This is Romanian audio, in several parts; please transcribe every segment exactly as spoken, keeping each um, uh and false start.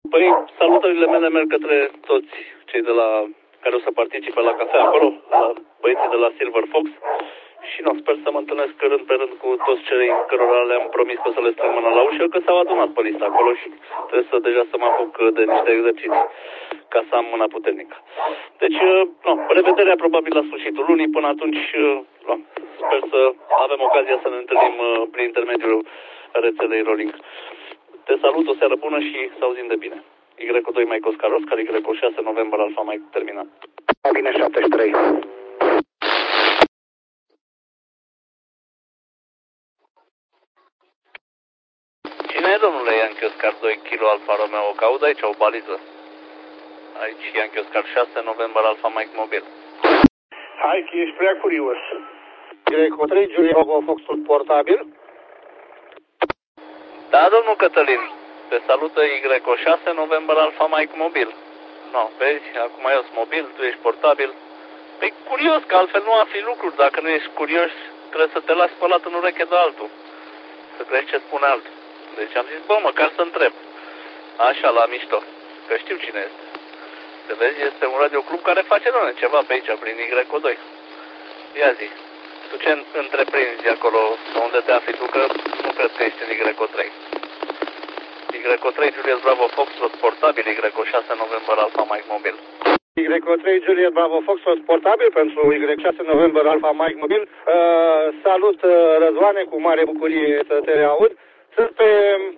Păi, salutările mele merg către toți cei de la care o să participe la cafea acolo, la băieții de la Silver Fox. Și nu, sper să mă întâlnesc rând pe rând cu toți cei cărora le-am promis că o să le strâng mâna la ușă, că s-au adunat pe lista acolo și trebuie să deja să mă apuc de niște exerciții ca să am mâna puternică. Deci, nu, revederea probabil la sfârșitul lunii, până atunci, nu, sper să avem ocazia să ne întâlnim prin intermediul rețelei Rolling. Te salut, o seară bună și să auzim de bine. Y doi Mike Oscar Oscar, Y șase November Alpha Mike terminat. Bine, șaptezeci și trei. Cine e, domnule Yankee Oscar doi Kilo Alfa Romeo? Că aud aici o baliză. Aici Yankee Oscar șase November Alpha Mike mobil. Hai că ești prea curios. Y trei Julia Bravo Foxtrot portabil. Da, domnul Cătălin. Te salută Y șase November Alpha Mike mobil. No, vezi, acum eu sunt mobil, tu ești portabil. Păi curios, că altfel nu afli lucruri. Dacă nu ești curios, trebuie să te lași spălat în ureche de altul. Să crezi ce spune altul. Deci am zis, bă, măcar să întreb. Așa, la mișto. Că știu cine este. Te vezi, este un radioclub care face, doamne, ceva pe aici, prin Y doi. Ia zi, tu ce întreprinzi acolo, unde te afli tu, că nu cred că ești în Y trei. Y trei Juliet Bravo Foxtrot portabil, Y șase November Alpha Mike mobil. Y trei Juliet Bravo Foxtrot portabil pentru Y șase November Alpha Mike mobil. Uh, salut, uh, Răzvane, cu mare bucurie să te reaud. Sunt pe,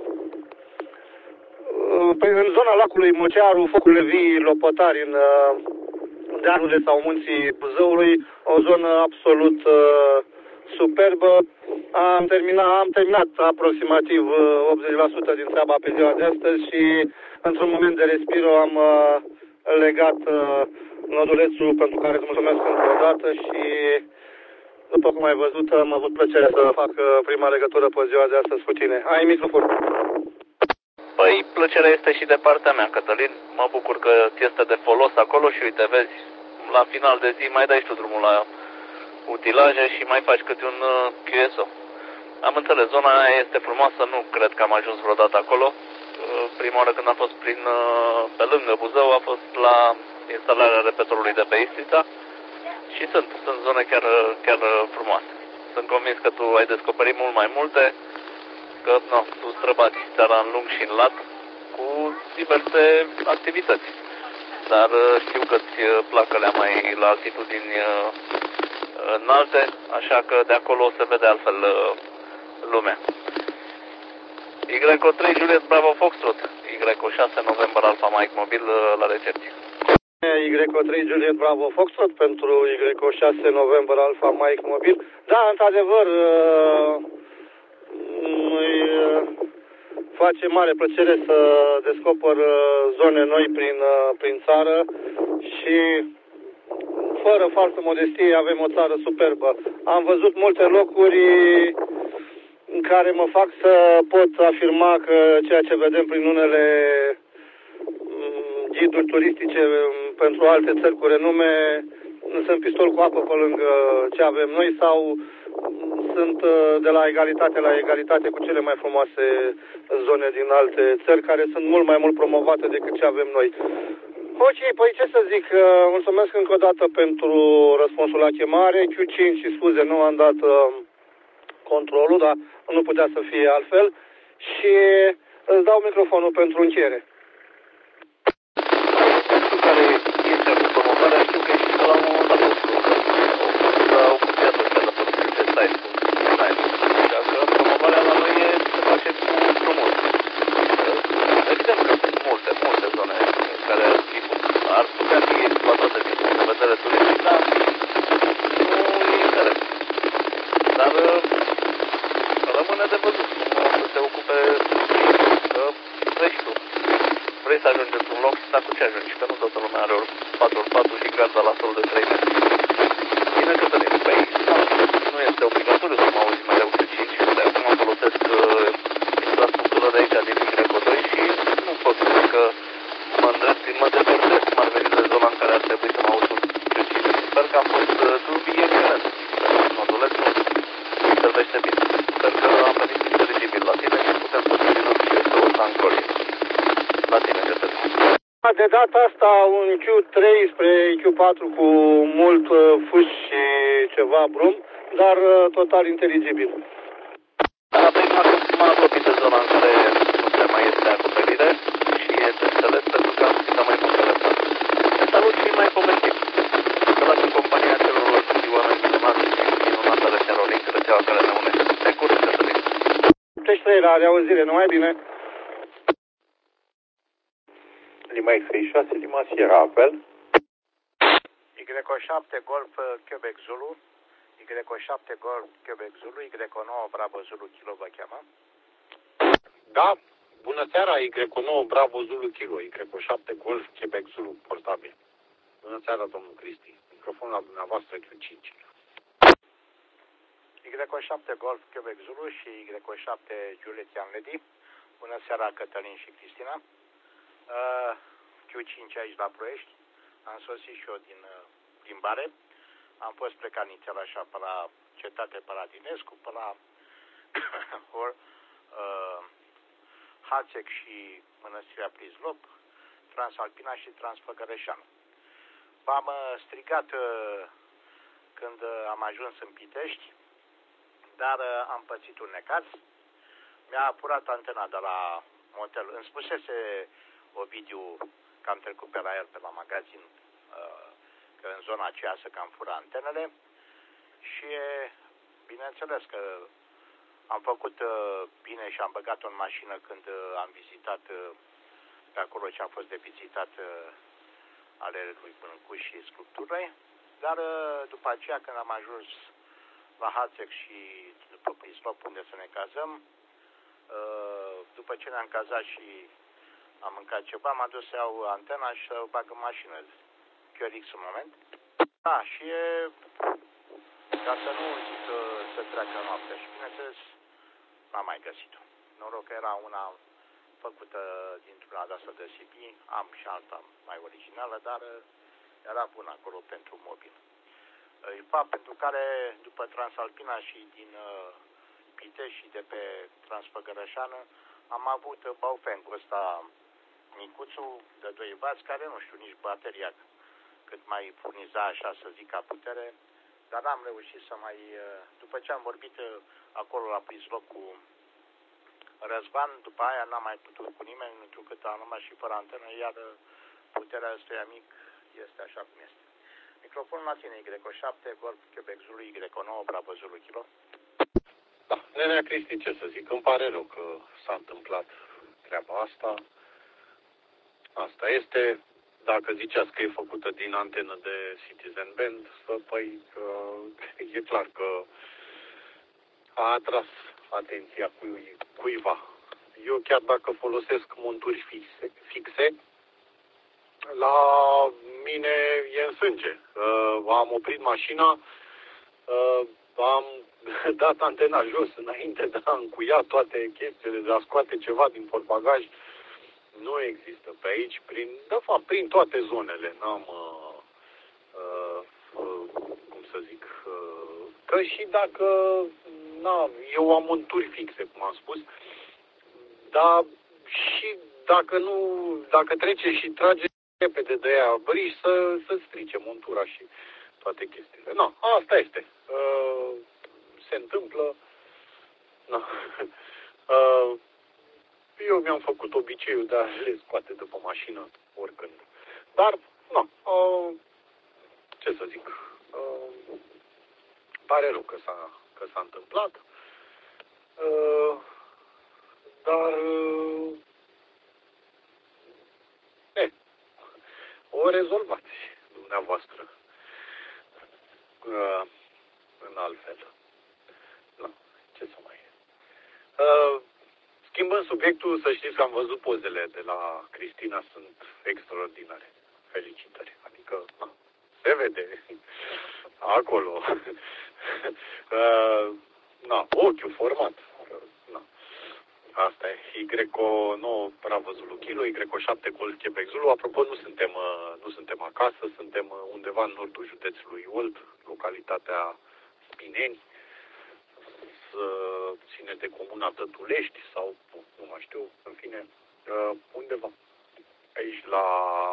uh, pe în zona lacului Mocearu, focurile vii Lopătari, în uh, dealurile sau munții Buzăului, o zonă absolut uh, superbă. Am terminat, am terminat aproximativ optzeci la sută din treaba pe ziua de astăzi și într-un moment de respiro am uh, legat uh, nodulețul, pentru care îți mulțumesc încă o dată și după cum ai văzut am avut plăcerea să fac uh, prima legătură pe ziua de astăzi cu tine. Ai microfon. Păi plăcerea este și de partea mea, Cătălin. Mă bucur că ți este de folos acolo și uite, vezi, la final de zi mai dai și tu drumul la utilaje și mai faci câte un uh, Q S O. Am înțeles, zona aia este frumoasă, nu cred că am ajuns vreodată acolo. Uh, prima oară când am fost prin, uh, pe lângă Buzău a fost la instalarea repetorului de pe Istrița și sunt, sunt zone chiar, chiar frumoase. Sunt convins că tu ai descoperit mult mai multe, că no, tu străbați țara în lung și în lat cu diverse activități. Dar știu că-ți plac alea mai la altitudini înalte, așa că de acolo se vede altfel lumea. Y trei Juliet Bravo Foxtrot, Y șase November Alpha Mike mobil la recepție. Y trei Juliet Bravo Foxtrot pentru Y șase November Alpha Mike mobil. Da, într-adevăr, îi face mare plăcere să descoper zone noi prin, prin țară și fără falsă modestie avem o țară superbă. Am văzut multe locuri în care mă fac să pot afirma că ceea ce vedem prin unele ghiduri turistice pentru alte țări cu renume sunt pistol cu apă pe lângă ce avem noi sau sunt de la egalitate la egalitate cu cele mai frumoase zone din alte țări care sunt mult mai mult promovate decât ce avem noi. Ok, păi ce să zic, mulțumesc încă o dată pentru răspunsul la chemare. Q cinci și scuze, nu am dat uh, controlul, dar nu putea să fie altfel și îți dau microfonul pentru încheiere. Știu care este cu promovarea, știu că ești de la un dat la o cupiată ăsta de posibilitate site cu site. Dacă promovarea la noi e, se face cu promoție. Evident că sunt multe, multe zone în care ar putea fi exploatate din punct de vedere turistic, dar nu e interes. Dar rămâne de văzut cum o să se ocupe, că vrei și tu. Vrei să ajungi într-un loc, dar cu ce ajungi? Că nu toată lumea are ori patru ori patru și garda la sol de trei metri. Bine, Cătălin, păi nu este obligatoriu să mă auzi mereu cu cinci, de acum folosesc uh, infrastructură de aici din Y doi și nu pot spune că mă îndrept, mă depărtez cum ar veni de zona în care ar trebui să mă auzi cu cinci. Sper că am fost uh, dubii excelent. Modulețul servește bine. Sper că am venit inteligibil la tine și putem să continuăm și este o ancorie. La tine. ne găsesc. De data asta un Q trei spre Q patru cu mult uh, fâș și ceva brum, dar uh, total inteligibil. Dar prima că mă apropii de zona în care nu se mai este acoperire și este înțeles pentru că am scris mai mult lăsat. Te salut și mai povestit. Că dacă compania celor și oameni minunați și minunată rețeaua Link, rețeaua care ne unește. Te curând, Cătălin. treizeci și trei la reauzire, numai bine. Lima X trei șase, Lima Sierra, apel. Y șapte Golf Quebec Zulu, Y șapte Golf Quebec Zulu, Y nouă Bravo Zulu Kilo vă cheamă. Da, bună seara, Y nouă Bravo Zulu Kilo, Y șapte Golf Quebec Zulu, portabil. Bună seara, domnul Cristi, microfon la dumneavoastră Q cinci. Y șapte Golf Quebec Zulu și Y șapte Juliet Lady. Bună seara, Cătălin și Cristina. Uh, Q cinci aici la Ploiești. Am sosit și eu din uh, plimbare. Am fost plecat inițial așa pe la Cetate Paradinescu, pe la or, uh, Hațec și Mănăstirea Prizlop, Transalpina și Transfăgărășanu. V-am uh, strigat uh, când uh, am ajuns în Pitești, dar uh, am pățit un necaz. Mi-a apurat antena de la motel. Îmi spusese Ovidiu că am trecut pe la el, pe la magazin, uh, că în zona aceea să cam fura antenele și bineînțeles că am făcut uh, bine și am băgat-o în mașină când uh, am vizitat uh, pe acolo ce a fost de vizitat uh, ale lui Bâncu și sculpturile, dar uh, după aceea când am ajuns la Hațec și după Prislop unde să ne cazăm, uh, după ce ne-am cazat și am mâncat ceva, m-am dus să iau antena și să o bag în mașină. Q R X un moment. Da, și e, ca să nu zic că să treacă noaptea și bineînțeles n-am mai găsit-o. Noroc că era una făcută dintr-una de asta de C P, am și alta mai originală, dar era bună acolo pentru mobil. E fapt pentru care după Transalpina și din uh, Pitești și de pe Transfăgărășană am avut Baofeng-ul ăsta micuțul de doi vați, care nu știu nici bateria cât mai furniza așa să zic ca putere, dar n-am reușit să mai, după ce am vorbit acolo la Prizloc cu Răzvan, după aia n-am mai putut cu nimeni, pentru că am rămas și fără antenă, iar puterea ăstui amic este așa cum este. Microfonul la tine, Y șapte, Golf Quebec Zulu, Y nouă, Bravo Zulu Kilo. Da, nenea Cristi, ce să zic, îmi pare rău că s-a întâmplat treaba asta. Asta este, dacă ziceați că e făcută din antenă de Citizen Band, păi e clar că a atras atenția cui, cuiva. Eu chiar dacă folosesc monturi fixe, fixe la mine e în sânge. Uh, am oprit mașina, uh, am dat antena jos înainte de a încuia toate chestiile, de a scoate ceva din portbagaj. Nu există pe aici, prin, de fapt, prin toate zonele. N-am, uh, uh, uh, cum să zic, uh, că și dacă, na, eu am monturi fixe, cum am spus, dar și dacă nu, dacă trece și trage repede de ea băriși, să, să strice montura și toate chestiile. No, asta este. Uh, se întâmplă. No. Uh, Eu mi-am făcut obiceiul de a le scoate după mașină oricând. Dar, nu, uh, ce să zic, uh, pare rău că s-a, că s-a întâmplat, uh, dar, uh, e, o rezolvați dumneavoastră uh, în altfel. Nu, ce să mai e. Uh, Schimbând subiectul, să știți că am văzut pozele de la Cristina, sunt extraordinare. Felicitări. Adică, na, se vede acolo. uh, na, ochiul format. Na. Asta e. Y nouă Bravo Zulu Kilo, Y șapte Golf Quebec Zulu. Apropo, nu suntem, nu suntem acasă, suntem undeva în nordul județului Olt, localitatea Spineni. Ține de comuna Tătulești sau nu mai știu, în fine, undeva. aici la,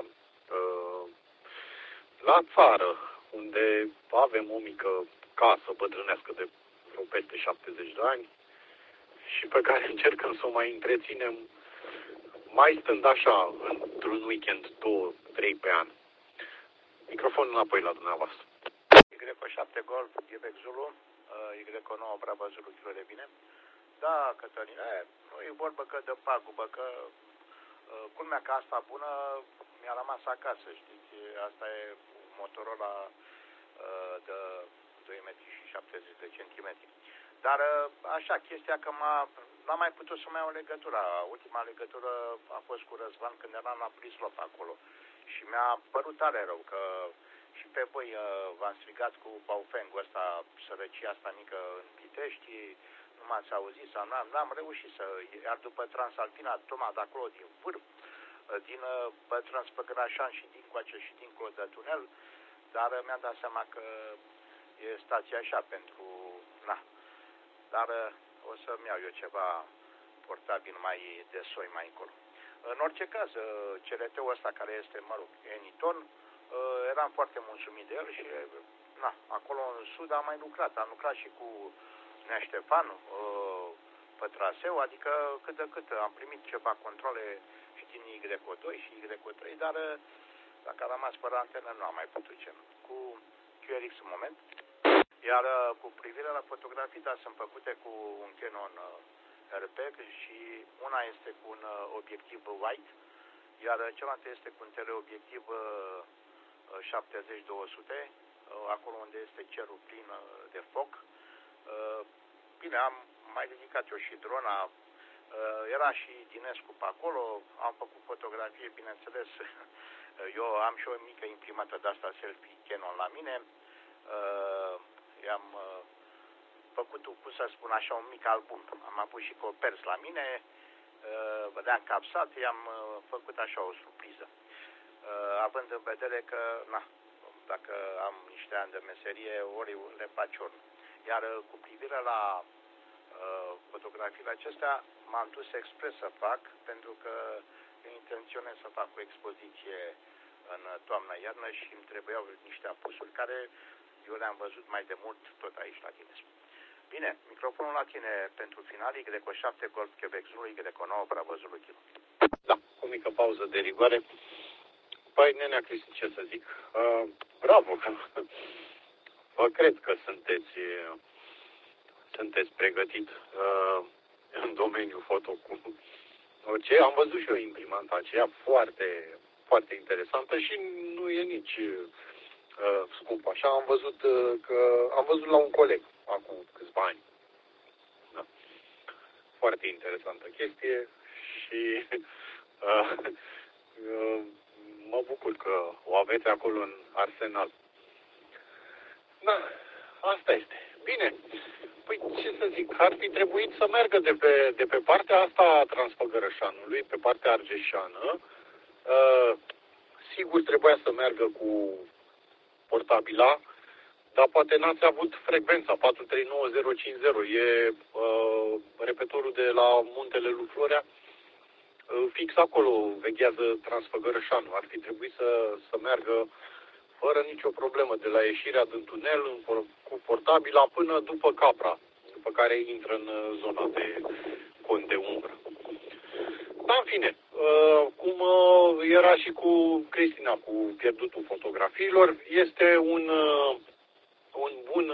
la țară, unde avem o mică casă bătrânească de vreo peste șaptezeci de ani și pe care încercăm să o mai întreținem, mai stând așa, într-un weekend, două, trei pe an. Microfonul înapoi la dumneavoastră. Y șapte Golf, Quebec Zulu, Y nouă Bravo Zulu, kilo de bine. Da, Cătăline, nu e vorba că de pagubă, că culmea că asta bună mi-a rămas acasă, știți, asta e Motorola de doi metri și șaptezeci de centimetri. Dar așa, chestia că m-a, n-am mai putut să mai iau legătura. Ultima legătură a fost cu Răzvan când eram la Prislop acolo. Și mi-a părut tare rău că și pe voi v-am strigat cu Baufengul ăsta, sărăcia asta mică în Pitești, nu m-ați auzit sau n-am, n-am reușit să, iar după Transalpina, tocmai de acolo din vârf, din Bătrân spre Grașan și din coace și dincolo de tunel, dar mi-am dat seama că e stația așa pentru, na, dar o să-mi iau eu ceva portabil mai de soi mai încolo. În orice caz, C R T-ul ăsta care este, mă rog, Eniton, eram foarte mulțumit de el și, na, acolo în sud am mai lucrat, am lucrat și cu Nea Ștefan pe traseu, adică cât de cât am primit ceva controle și din Y doi și Y trei, dar dacă am rămas fără antenă nu am mai putut ce. Cu Q R X în moment. Iar cu privire la fotografii, dar sunt făcute cu un Canon R P și una este cu un obiectiv wide, iar cealaltă este cu un teleobiectiv șaptezeci două sute, acolo unde este cerul plin de foc. Bine, am mai ridicat eu și drona, era și Dinescu pe acolo, am făcut fotografie, bineînțeles, eu am și o mică imprimată de asta selfie Canon la mine, i-am făcut, cum să spun așa, un mic album, am avut și coperți la mine, le-am capsat, i-am făcut așa o surpriză, având în vedere că, na, dacă am niște ani de meserie, ori le faci ori. Iar cu privire la uh, fotografiile acestea, m-am dus expres să fac, pentru că intenționez să fac o expoziție în toamnă-iarnă și îmi trebuiau niște apusuri care eu le-am văzut mai de mult tot aici la tine. Bine, microfonul la tine pentru final, Y șapte Golf Quebec Zulu, Y nouă Bravo Zulu Kilo. Da, o mică pauză de rigoare. Păi, nenea Cristi, ce să zic? Uh, bravo, că vă cred că sunteți, sunteți pregătit uh, în domeniul foto cu ce am văzut și eu imprimanta aceea foarte, foarte interesantă și nu e nici uh, scump. Așa am văzut uh, că am văzut la un coleg acum câțiva ani. Da. Foarte interesantă chestie și uh, uh, mă bucur că o aveți acolo în arsenal. Da, asta este. Bine. Păi ce să zic, ar fi trebuit să meargă de pe, de pe partea asta a Transfăgărășanului, pe partea argeșeană. Uh, sigur trebuia să meargă cu portabila, dar poate n-ați avut frecvența patru trei nouă zero cinci zero. E uh, repetorul de la Muntele lui Florea. Uh, fix acolo veghează Transfăgărășanul. Ar fi trebuit să, să meargă fără nicio problemă, de la ieșirea din tunel cu portabila până după Capra, după care intră în zona de cont de umbră. Dar în fine, cum era și cu Cristina, cu pierdutul fotografiilor, este un, un bun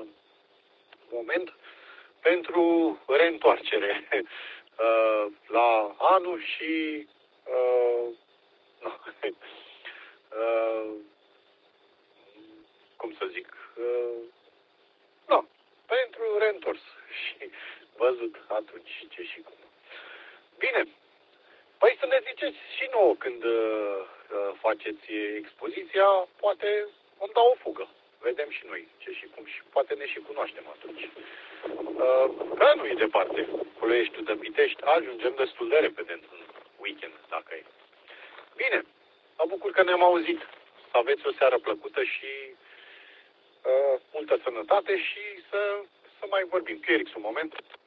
moment pentru reîntoarcere la anul și cum să zic, uh, da, pentru reîntors și văzut atunci ce și cum. Bine, păi să ne ziceți și nouă când uh, faceți expoziția, poate îmi dau o fugă. Vedem și noi ce și cum și poate ne și cunoaștem atunci. Uh, că nu e departe, Ploieștiul de Pitești, ajungem destul de repede într-un weekend, dacă e. Bine, mă bucur că ne-am auzit. Să aveți o seară plăcută și Uh, multă sănătate și să, să mai vorbim. Q R X un moment.